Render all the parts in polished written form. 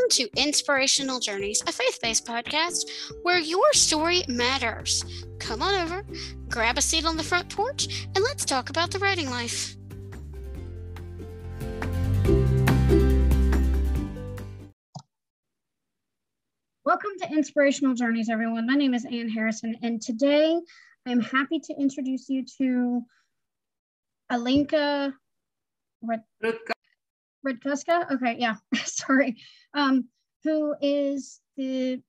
to Inspirational Journeys, a faith-based podcast where your story matters. Come on over, grab a seat on the front porch, and let's talk about the writing life. Welcome to Inspirational Journeys, everyone. My name is Ann Harrison, and today I'm happy to introduce you to Alenka Redkuska. Okay, yeah, sorry. Who is the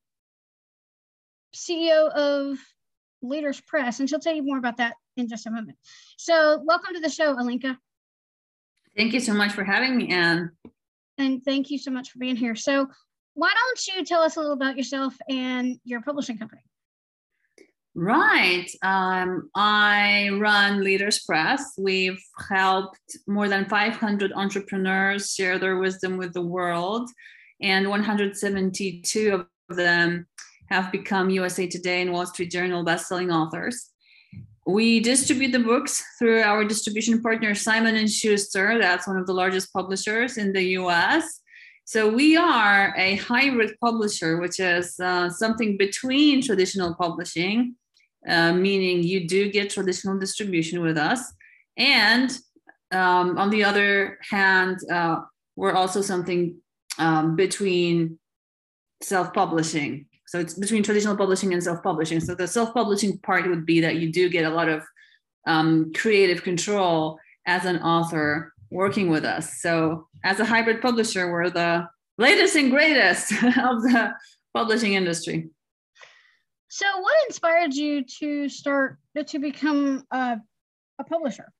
CEO of Leaders Press, and she'll tell you more about that in just a moment. So welcome to the show, Alenka. Thank you so much for having me, Ann. And thank you so much for being here. So why don't you tell us a little about yourself and your publishing company? Right. I run Leaders Press. We've helped more than 500 entrepreneurs share their wisdom with the world, and 172 of them have become USA Today and Wall Street Journal bestselling authors. We distribute the books through our distribution partner, Simon & Schuster. That's one of the largest publishers in the US. So we are a hybrid publisher, which is something between traditional publishing, meaning you do get traditional distribution with us. And on the other hand, we're also something between self-publishing. So it's between traditional publishing and self-publishing. So the self-publishing part would be that you do get a lot of creative control as an author working with us. So as a hybrid publisher, we're the latest and greatest of the publishing industry. So what inspired you to become a publisher?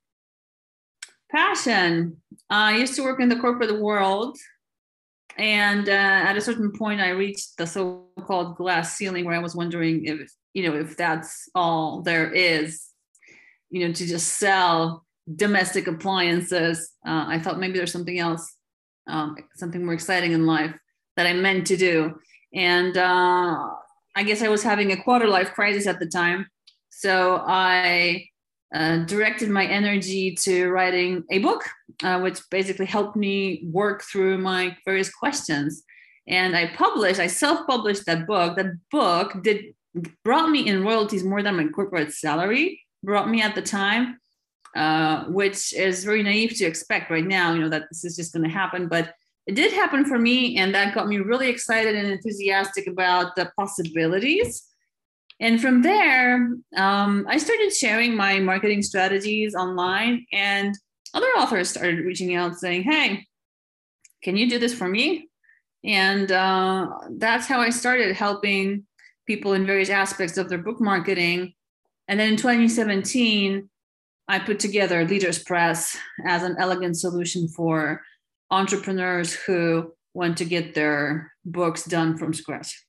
Passion. I used to work in the corporate world. And at a certain point, I reached the so-called glass ceiling where I was wondering if that's all there is, to just sell domestic appliances. I thought maybe there's something else, something more exciting in life that I meant to do. And I guess I was having a quarter-life crisis at the time. So I directed my energy to writing a book, which basically helped me work through my various questions. And I self-published that book. That book brought me in royalties more than my corporate salary brought me at the time. Which is very naive to expect right now, that this is just going to happen. But it did happen for me, and that got me really excited and enthusiastic about the possibilities. And from there, I started sharing my marketing strategies online, and other authors started reaching out saying, hey, can you do this for me? And that's how I started helping people in various aspects of their book marketing. And then in 2017, I put together Leaders Press as an elegant solution for entrepreneurs who want to get their books done from scratch.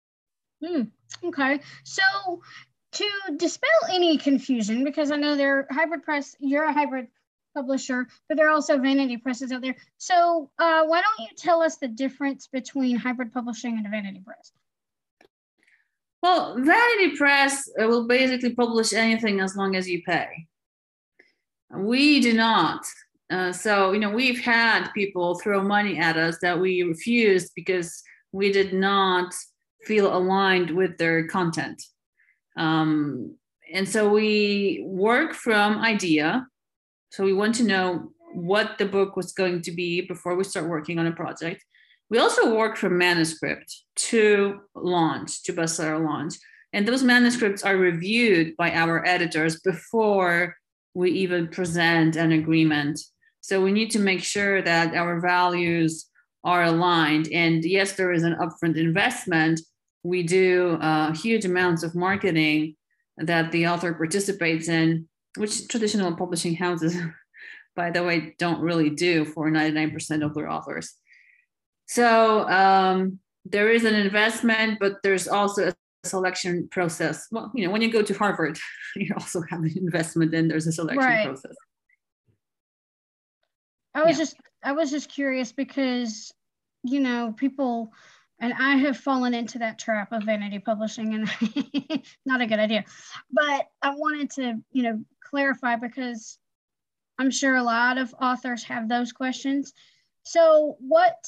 Okay. So to dispel any confusion, because I know they're hybrid press, you're a hybrid publisher, but there are also vanity presses out there. So why don't you tell us the difference between hybrid publishing and a vanity press? Well, vanity press will basically publish anything as long as you pay. We do not. So we've had people throw money at us that we refused because we did not feel aligned with their content. And so we work from idea. So we want to know what the book was going to be before we start working on a project. We also work from manuscript to bestseller launch. And those manuscripts are reviewed by our editors before we even present an agreement. So we need to make sure that our values are aligned. And yes, there is an upfront investment. We do huge amounts of marketing that the author participates in, which traditional publishing houses, by the way, don't really do for 99% of their authors. So there is an investment, but there's also a selection process. Well, when you go to Harvard, you also have an investment and there's a selection process. I was just curious because, people, and I have fallen into that trap of vanity publishing, and not a good idea. But I wanted to, clarify because I'm sure a lot of authors have those questions. So what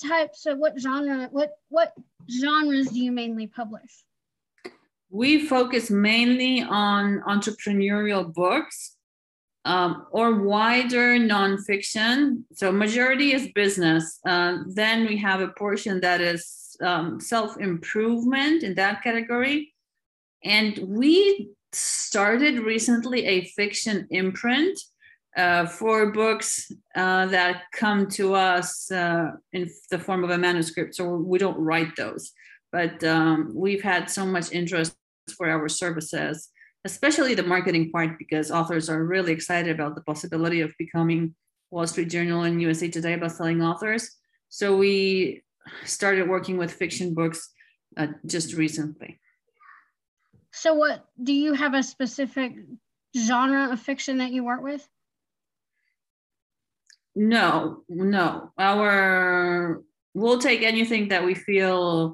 genres do you mainly publish? We focus mainly on entrepreneurial books, or wider nonfiction. So majority is business. Then we have a portion that is self-improvement in that category. And we started recently a fiction imprint for books that come to us in the form of a manuscript. So we don't write those, but we've had so much interest for our services, especially the marketing part, because authors are really excited about the possibility of becoming Wall Street Journal and USA Today bestselling authors. So we started working with fiction books just recently. So what, do you have a specific genre of fiction that you work with? No. We'll take anything that we feel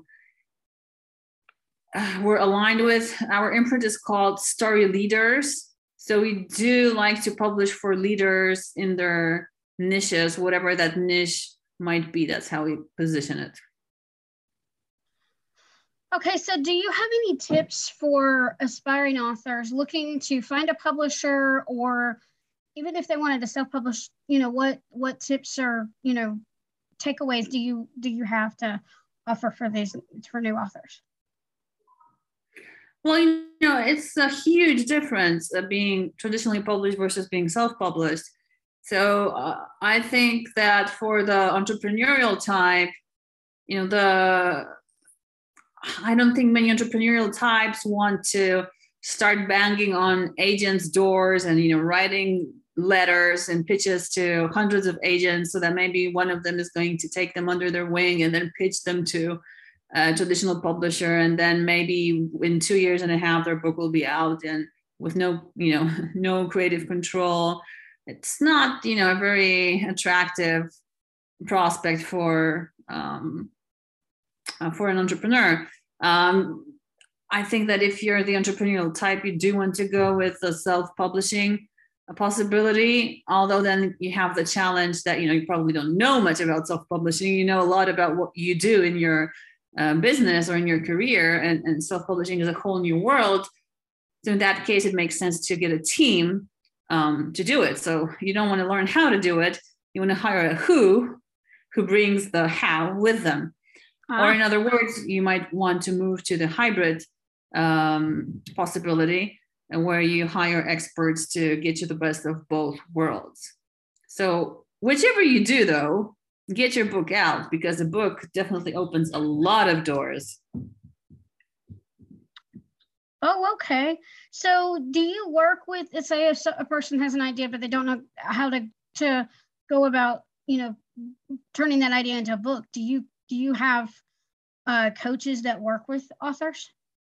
we're aligned with. Our imprint is called Story Leaders. So we do like to publish for leaders in their niches, whatever that niche might be. That's how we position it. Okay, so do you have any tips for aspiring authors looking to find a publisher, or even if they wanted to self-publish, what tips or, takeaways do you have to offer for new authors? Well, it's a huge difference of being traditionally published versus being self-published. So I think that for the entrepreneurial type, I don't think many entrepreneurial types want to start banging on agents' doors and, writing letters and pitches to hundreds of agents so that maybe one of them is going to take them under their wing and then pitch them to a traditional publisher. And then maybe in 2.5 years, their book will be out and with no creative control. It's not, a very attractive prospect for an entrepreneur. I think that if you're the entrepreneurial type, you do want to go with the self-publishing possibility, although then you have the challenge that, you probably don't know much about self-publishing. You know a lot about what you do in your business or in your career, and self-publishing is a whole new world. So in that case, it makes sense to get a team to do it. So you don't want to learn how to do it. You want to hire a who brings the how with them. Or in other words, you might want to move to the hybrid possibility, where you hire experts to get you the best of both worlds. So whichever you do, though, get your book out, because the book definitely opens a lot of doors. Oh, okay. So do you work with, say if a person has an idea, but they don't know how to go about, turning that idea into a book? Do you have coaches that work with authors?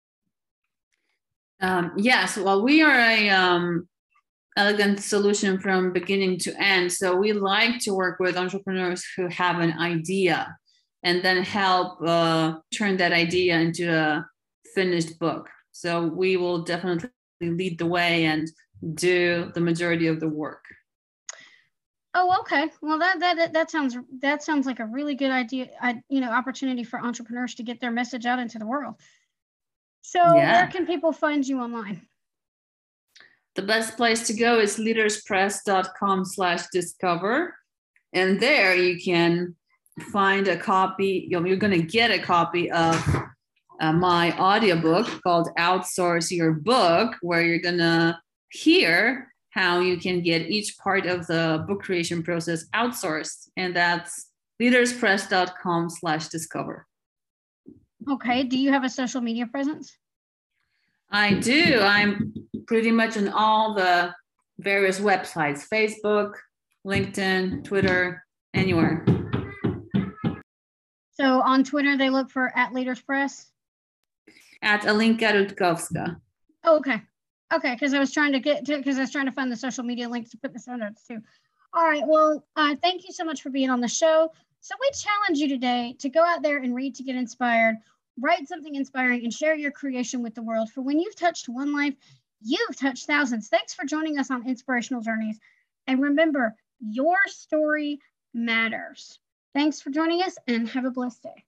Yes. Well, we are a elegant solution from beginning to end. So we like to work with entrepreneurs who have an idea and then help turn that idea into a finished book. So we will definitely lead the way and do the majority of the work. Oh, okay. Well, that sounds like a really good idea. Opportunity for entrepreneurs to get their message out into the world. So Where can people find you online? The best place to go is leaderspress.com/discover. And there you can find a copy. You're going to get a copy of my audiobook called Outsource Your Book, where you're going to hear how you can get each part of the book creation process outsourced. And that's leaderspress.com/discover. Okay. Do you have a social media presence? I do. I'm pretty much on all the various websites: Facebook, LinkedIn, Twitter, anywhere. So on Twitter, they look for @LeadersPress? At Alinka Rutkowska. Oh, okay. Okay, because I was trying to find the social media links to put the show notes too. All right. Well, thank you so much for being on the show. So we challenge you today to go out there and read to get inspired, write something inspiring, and share your creation with the world. For when you've touched one life, you've touched thousands. Thanks for joining us on Inspirational Journeys. And remember, your story matters. Thanks for joining us and have a blessed day.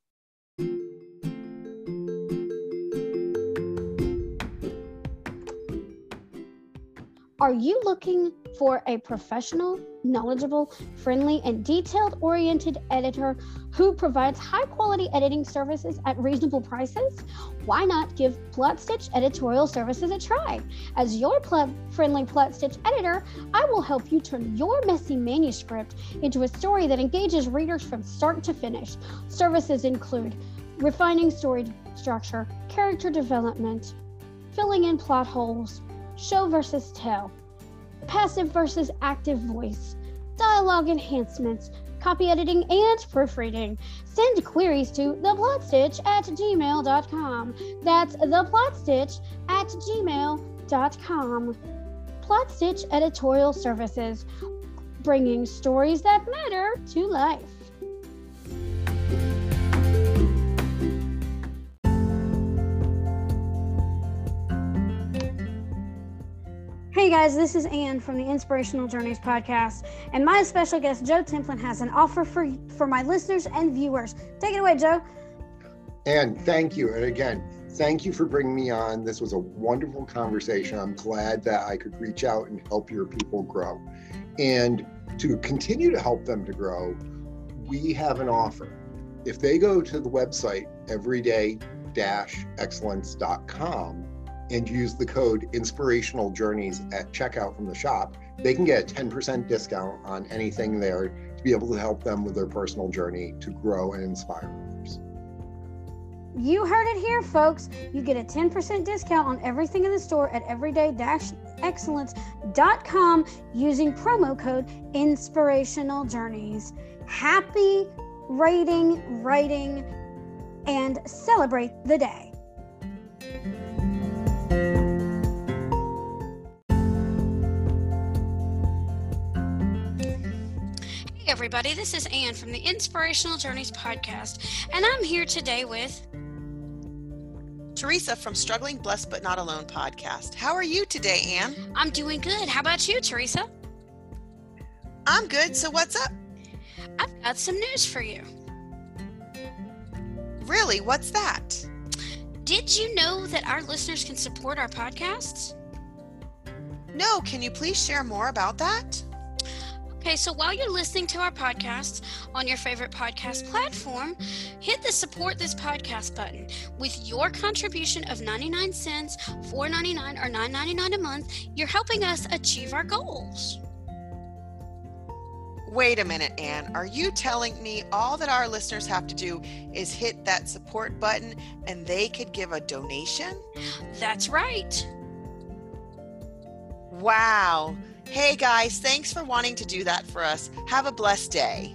Are you looking for a professional, knowledgeable, friendly, and detailed-oriented editor who provides high-quality editing services at reasonable prices? Why not give PlotStitch Editorial Services a try? As your friendly PlotStitch editor, I will help you turn your messy manuscript into a story that engages readers from start to finish. Services include refining story structure, character development, filling in plot holes, show versus tell, passive versus active voice, dialogue enhancements, copy editing, and proofreading. Send queries to theplotstitch@gmail.com. That's theplotstitch@gmail.com. PlotStitch Editorial Services, bringing stories that matter to life. Hey guys, this is Anne from the Inspirational Journeys podcast, and my special guest, Joe Templin, has an offer for my listeners and viewers. Take it away, Joe. Anne, thank you. And again, thank you for bringing me on. This was a wonderful conversation. I'm glad that I could reach out and help your people grow. And to continue to help them to grow, we have an offer. If they go to the website everyday-excellence.com and use the code Inspirational Journeys at checkout from the shop, they can get a 10% discount on anything there to be able to help them with their personal journey to grow and inspire others. You heard it here, folks. You get a 10% discount on everything in the store at everyday-excellence.com using promo code Inspirational Journeys. Happy writing, and celebrate the day. Everybody, this is Anne from the Inspirational Journeys podcast, and I'm here today with Teresa from Struggling Blessed But Not Alone podcast. How are you today, Anne? I'm doing good. How about you, Teresa? I'm good. So what's up? I've got some news for you. Really? What's that? Did you know that our listeners can support our podcasts? No. Can you please share more about that? Okay, so while you're listening to our podcasts on your favorite podcast platform, hit the Support This Podcast button. With your contribution of 99 cents, $4.99, or $9.99 a month, you're helping us achieve our goals. Wait a minute, Anne. Are you telling me all that our listeners have to do is hit that support button and they could give a donation? That's right. Wow. Hey guys, thanks for wanting to do that for us. Have a blessed day.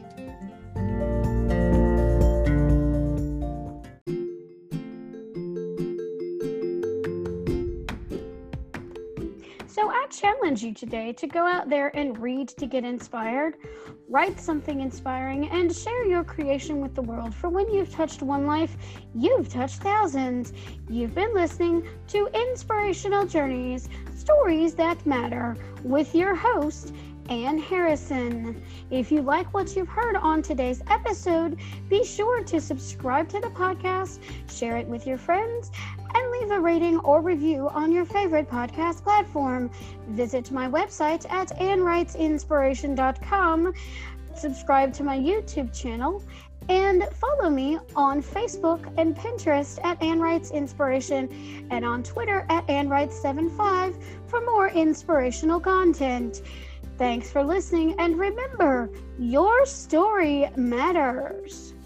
So I challenge you today to go out there and read to get inspired, write something inspiring, and share your creation with the world. For when you've touched one life, you've touched thousands. You've been listening to Inspirational Journeys, Stories That Matter, with your host, Anne Harrison. If you like what you've heard on today's episode, be sure to subscribe to the podcast, share it with your friends, and leave a rating or review on your favorite podcast platform. Visit my website at AnneWritesInspiration.com, subscribe to my YouTube channel, and follow me on Facebook and Pinterest at Anne Writes Inspiration, and on Twitter at AnneWrites75 for more inspirational content. Thanks for listening, and remember, your story matters.